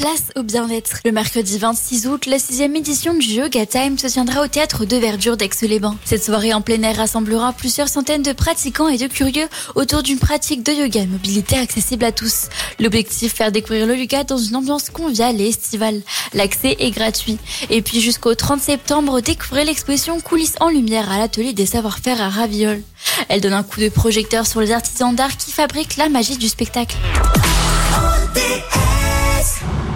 place au bien-être. Le mercredi 26 août, la 6e édition du Yoga Time se tiendra au théâtre de Verdure d'Aix-les-Bains. Cette soirée en plein air rassemblera plusieurs centaines de pratiquants et de curieux autour d'une pratique de yoga mobilité accessible à tous. L'objectif, faire découvrir le yoga dans une ambiance conviviale et estivale. L'accès est gratuit. Et puis jusqu'au 30 septembre, découvrez l'exposition Coulisses en lumière à l'atelier des savoir-faire à Raviolle. Elle donne un coup de projecteur sur les artisans d'art qui fabriquent la magie du spectacle.